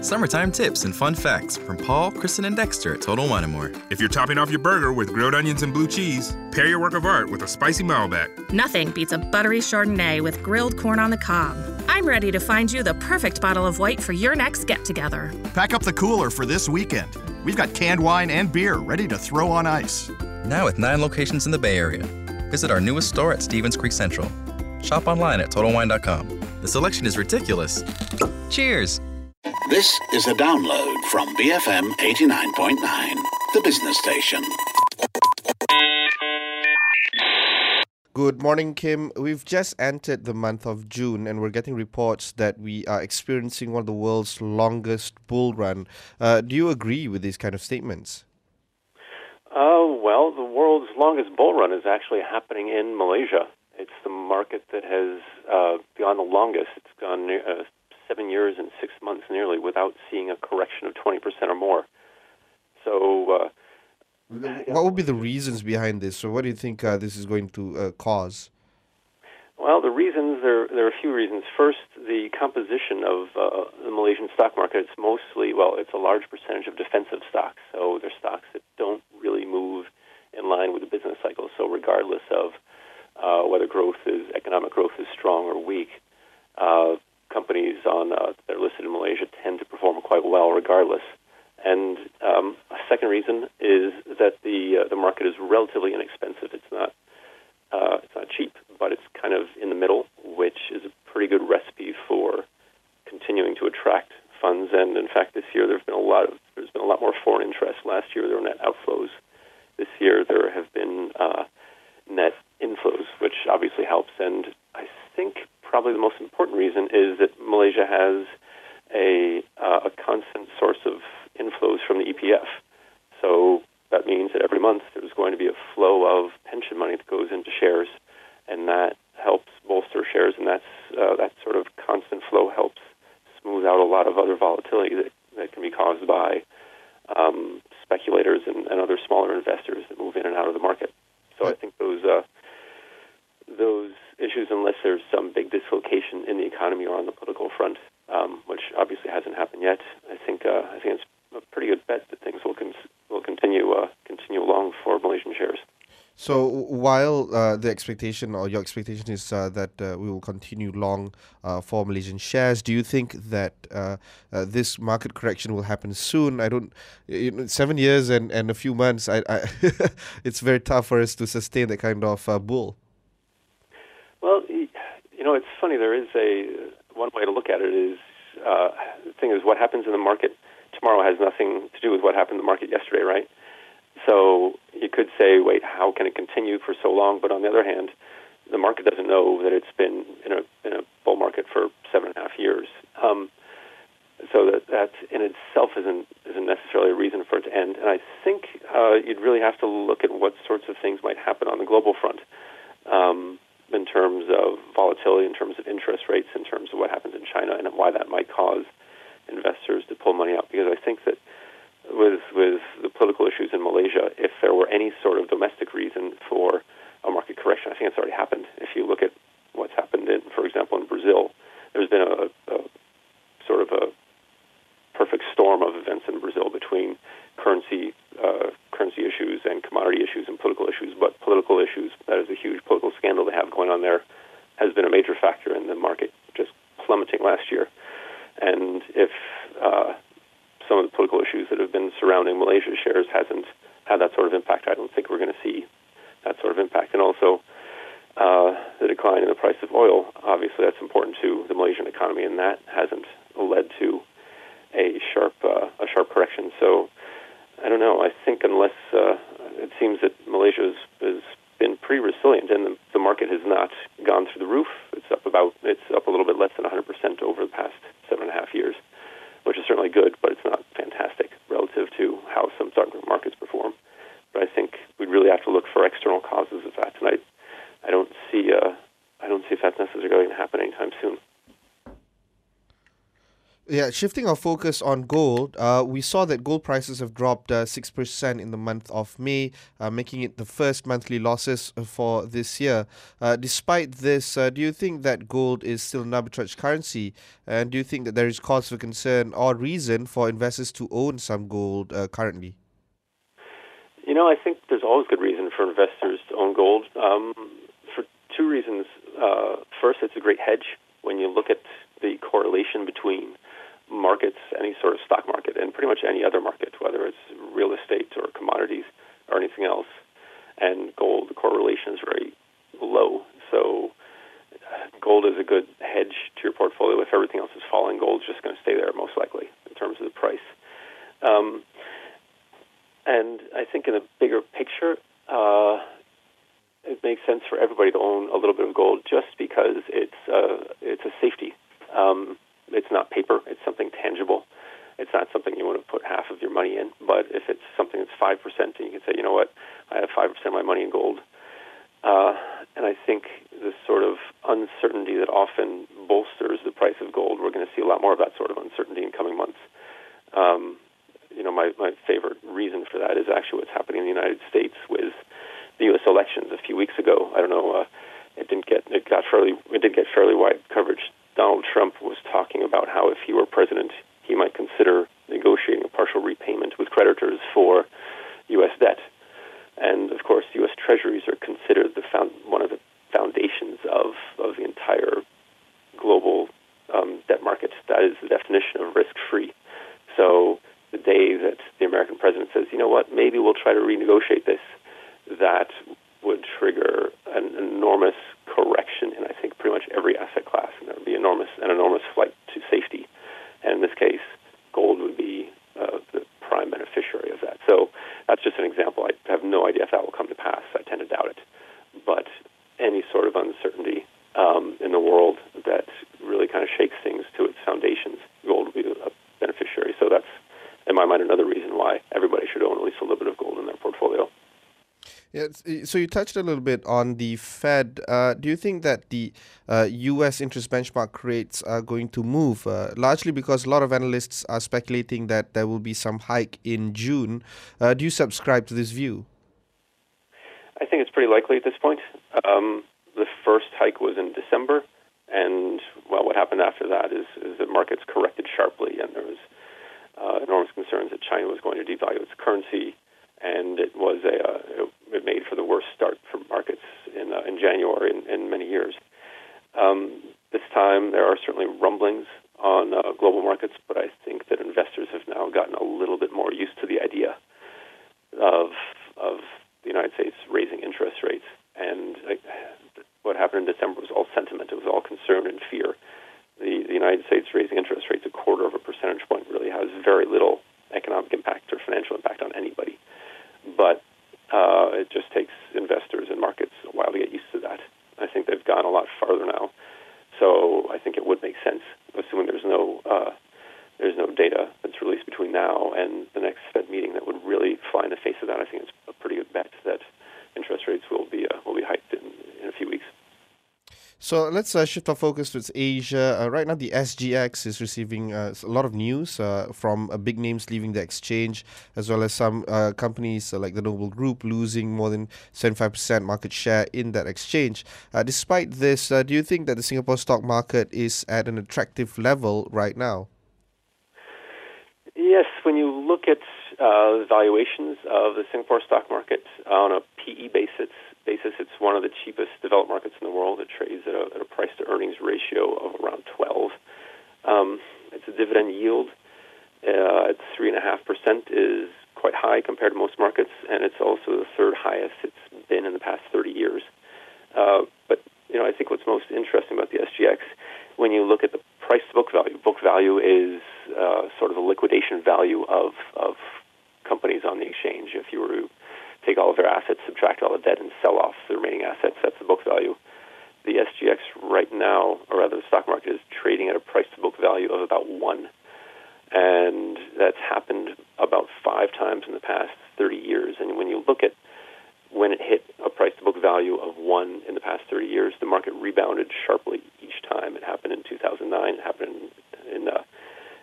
Summertime tips and fun facts from Paul, Kristen, and Dexter at Total Wine & More. If you're topping off your burger with grilled onions and blue cheese, pair your work of art with a spicy Malbec. Nothing beats a buttery Chardonnay with grilled corn on the cob. I'm ready to find you the perfect bottle of white for your next get-together. Pack up the cooler for this weekend. We've got canned wine and beer ready to throw on ice. Now with 9 locations in the Bay Area. Visit our newest store at Stevens Creek Central. Shop online at TotalWine.com. The selection is ridiculous. Cheers! This is a download from BFM 89.9, the business station. Good morning, Kim. We've just entered the month of June and we're getting reports that we are experiencing one of the world's longest bull run. Do you agree with these kind of statements? Well, the world's longest bull run is actually happening in Malaysia. It's the market that has gone the longest. It's gone 7 years and 6 months nearly without seeing a correction of 20% or more. So, what would be the reasons behind this? So what do you think this is going to cause? Well, the reasons, there are a few reasons. First, the composition of the Malaysian stock market, it's mostly, it's a large percentage of defensive stocks. So they're stocks that don't really move in line with the business cycle. So regardless of whether economic growth is strong or weak, companies that are listed in Malaysia tend to perform quite well regardless. And a second reason is that the market is relatively inexpensive. It's not cheap, but it's kind of in the middle, which is a pretty good recipe for continuing to attract funds. And in fact, this year there's been a lot more foreign interest. Last year there were net outflows. This year there have been net inflows, which obviously helps. And I think probably the most important reason is that Malaysia has a constant source of inflows from the EPF. So that means that every month there's going to be a flow of pension money that goes into shares, and that helps bolster shares, and that sort of constant flow helps smooth out a lot of other volatility that can be caused by speculators and other smaller investors that move in and out of the market. So I think those issues, unless there's some big dislocation in the economy or on the political front, which obviously hasn't happened yet, I think it's a pretty good bet that things will continue along for Malaysian shares. So while the expectation or your expectation is that we will continue long for Malaysian shares, do you think that this market correction will happen soon? 7 years and a few months, it's very tough for us to sustain that kind of bull. Well, it's funny. There is one way to look at it is the thing is what happens in the market tomorrow has nothing to do with what happened in the market yesterday, right? So you could say, wait, how can it continue for so long? But on the other hand, the market doesn't know that it's been in a bull market for 7.5 years. So that in itself isn't necessarily a reason for it to end. And I think you'd really have to look at what sorts of things might happen on the global front in terms of volatility, in terms of interest rates, in terms of what happens in China, and why that might cause investors to pull money out. Because I think that with the political issues in Malaysia, if there were any sort of domestic reason for a market correction, I think it's already happened. If you look at what's happened for example, in Brazil, there's been a sort of a perfect storm of events in Brazil between currency issues and commodity issues and political issues. But political issues, that is a huge political scandal they have going on there, has been a major factor in the market just plummeting last year. And if some of the political issues that have been surrounding Malaysia shares hasn't had that sort of impact, I don't think we're going to see that sort of impact. And also the decline in the price of oil, obviously that's important to the Malaysian economy, and that hasn't led to a sharp correction. So I don't know. I think unless it seems that Malaysia has been pretty resilient, and the market has not gone through the roof. It's up a little bit less than 100% over the past 7.5 years, which is certainly good, but it's not fantastic relative to how some stock markets perform. But I think we'd really have to look for external causes of that, and I don't see if that's necessarily going to happen anytime soon. Yeah, Yeah, shifting our focus on gold, we saw that gold prices have dropped 6% in the month of May, making it the first monthly losses for this year. Despite this, do you think that gold is still an arbitrage currency? And do you think that there is cause for concern or reason for investors to own some gold currently? I think there's always good reason for investors to own gold for two reasons. First, it's a great hedge when you look at the correlation between markets, any sort of stock market, and pretty much any other market, whether it's real estate or commodities or anything else. And gold, the correlation is very low. So gold is a good hedge to your portfolio. If everything else is falling, gold's just going to stay there most likely in terms of the price. And I think in the bigger picture, it makes sense for everybody to own a little bit of gold just because it's a safety. It's not paper. It's something tangible. It's not something you want to put half of your money in. But if it's something that's 5%, and you can say, you know what, I have 5% of my money in gold. And I think this sort of uncertainty that often bolsters the price of gold, we're going to see a lot more of that sort of uncertainty in coming months. My favorite reason for that is actually what's happening in the United States with the U.S. elections a few weeks ago. I don't know, it did get fairly wide coverage. Donald Trump was talking about how if he were president, he might consider negotiating a partial repayment with creditors for U.S. debt. And, of course, U.S. Treasuries are considered one of the foundations of the entire global debt market. That is the definition of risk-free. So the day that the American president says, you know what, maybe we'll try to renegotiate this, that would trigger an enormous correction in, I think, pretty much every asset class. And there would be an enormous flight to safety. And in this case, gold would be the prime beneficiary of that. So that's just an example. I have no idea if that will come to pass. I tend to doubt it. But any sort of uncertainty in the world that really kind of shakes things to its foundations, gold will be a beneficiary. So that's, in my mind, another reason why everybody should own at least a little bit of gold in their portfolio. Yeah, so you touched a little bit on the Fed. Do you think that the U.S. interest benchmark rates are going to move, largely because a lot of analysts are speculating that there will be some hike in June? Do you subscribe to this view? I think it's pretty likely at this point. The first hike was in December, and, what happened after that is the markets corrected sharply, and there was enormous concerns that China was going to devalue its currency, and it made for the worst start for markets in January in many years. This time, there are certainly rumblings on global markets, but I think that investors have now gotten a little bit more used to the idea of the United States raising interest rates. And what happened in December was all sentiment. It was all concern and fear. The United States raising interest rates 0.25 percentage point really has very little economic impact or financial impact on anybody. But it just takes investors and markets a while to get used to that. I think they've gone a lot farther now. So I think it would make sense, assuming there's no data that's released between now and the next Fed meeting that would really fly in the face of that. I think it's a pretty good bet that interest rates will be hiked in a few weeks. So let's shift our focus to Asia. Right now, the SGX is receiving a lot of news from big names leaving the exchange, as well as some companies like the Noble Group losing more than 75% market share in that exchange. Despite this, do you think that the Singapore stock market is at an attractive level right now? Yes, when you look at the valuations of the Singapore stock market on a PE basis, it's one of the cheapest developed markets in the world. It trades at a price-to-earnings ratio of around 12. It's a dividend yield at 3.5% is quite high compared to most markets, and it's also the third highest it's been in the past 30 years. But I think what's most interesting about the SGX, when you look at the price-to-book value is sort of the liquidation value of companies on the exchange. If you were to take all of their assets, subtract all the debt, and sell off the remaining assets, that's the book value. The SGX right now, or rather the stock market, is trading at a price-to-book value of about 1. And that's happened about 5 times in the past 30 years. And when you look at when it hit a price-to-book value of 1 in the past 30 years, the market rebounded sharply each time. It happened in 2009. It happened in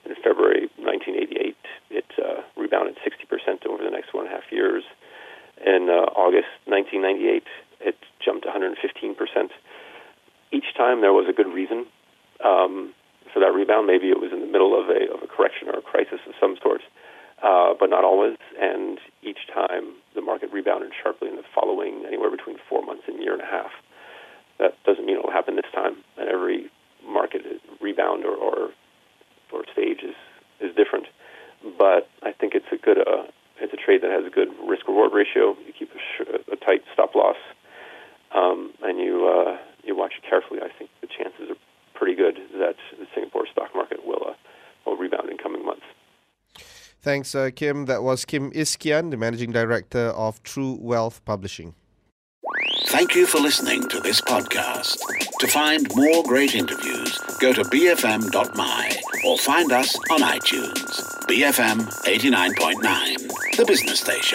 February 1988, it rebounded 60% over the next 1.5 years. In August 1998, it jumped 115%. Each time there was a good reason for that rebound. Maybe it was in the middle of a correction or a crisis of some sort, but not always. And each time the market rebounded sharply in the following anywhere between 4 months and a year and a half. That doesn't mean it will happen this time. And every market rebound or stage is different. But I think it's a good it's a trade that has a good risk-reward ratio. You keep a tight stop loss, and you watch it carefully. I think the chances are pretty good that the Singapore stock market will rebound in coming months. Thanks, Kim. That was Kim Iskian, the Managing Director of True Wealth Publishing. Thank you for listening to this podcast. To find more great interviews, go to bfm.my or find us on iTunes. BFM 89.9, the business station.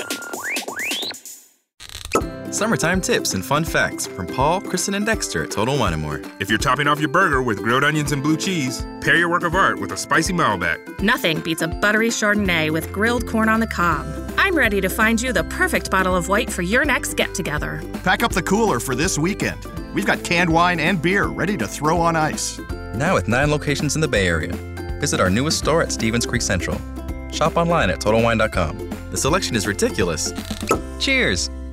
Summertime tips and fun facts from Paul, Kristen, and Dexter at Total Wine & More. If you're topping off your burger with grilled onions and blue cheese, pair your work of art with a spicy Malbec. Nothing beats a buttery Chardonnay with grilled corn on the cob. I'm ready to find you the perfect bottle of white for your next get-together. Pack up the cooler for this weekend. We've got canned wine and beer ready to throw on ice. Now with 9 locations in the Bay Area. Visit our newest store at Stevens Creek Central. Shop online at TotalWine.com. The selection is ridiculous. Cheers!